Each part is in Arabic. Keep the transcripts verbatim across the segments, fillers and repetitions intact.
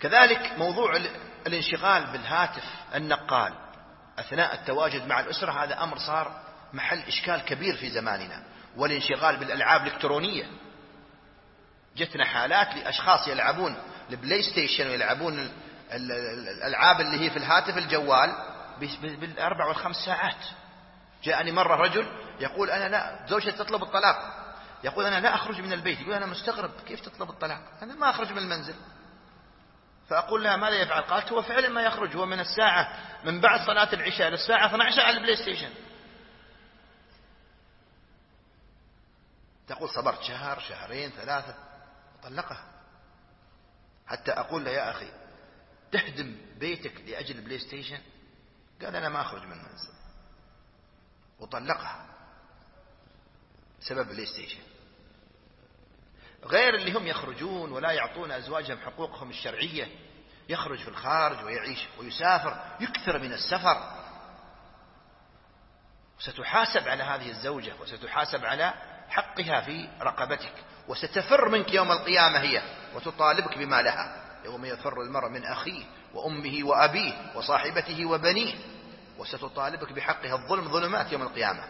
كذلك موضوع الانشغال بالهاتف النقال أثناء التواجد مع الأسرة، هذا أمر صار محل إشكال كبير في زماننا. والانشغال بالألعاب الإلكترونية، جتنا حالات لأشخاص يلعبون البلاي ستيشن ويلعبون الألعاب اللي هي في الهاتف الجوال بالأربع والخمس ساعات. جاءني مرة رجل يقول أنا لا، زوجتي تطلب الطلاق، يقول أنا لا أخرج من البيت. يقول أنا مستغرب كيف تطلب الطلاق، أنا ما أخرج من المنزل. فأقول لها ماذا يفعل؟ قالت هو فعلا ما يخرج، هو من الساعة من بعد صلاة العشاء للساعة اثنتي عشرة على البلاي ستيشن. تقول صبرت شهر شهرين ثلاثة طلقها. حتى أقول له يا أخي تهدم بيتك لأجل البلاي ستيشن؟ قال أنا ما أخرج من المنزل، وطلقها بسبب بلاي ستيشن. غير اللي هم يخرجون ولا يعطون أزواجهم حقوقهم الشرعية، يخرج في الخارج ويعيش ويسافر، يكثر من السفر. ستحاسب على هذه الزوجة وستحاسب على حقها في رقبتك، وستفر منك يوم القيامة هي وتطالبك بما لها. يوم يفر المرء من أخيه وأمه وأبيه وصاحبته وبنيه، وستطالبك بحقها. الظلم ظلمات يوم القيامة.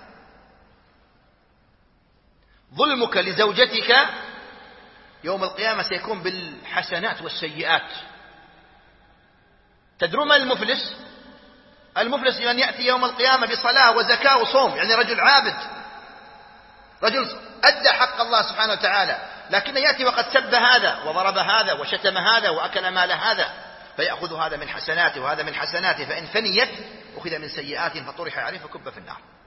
ظلمك لزوجتك يوم القيامة سيكون بالحسنات والسيئات. تدرون من المفلس؟ المفلس من يأتي يوم القيامة بصلاة وزكاة وصوم، يعني رجل عابد، رجل أدى حق الله سبحانه وتعالى، لكن يأتي وقد سب هذا وضرب هذا وشتم هذا وأكل مال هذا، فيأخذ هذا من حسناته وهذا من حسناته، فإن فنيت أخذ من سيئات فطرح عليه فكب في النار.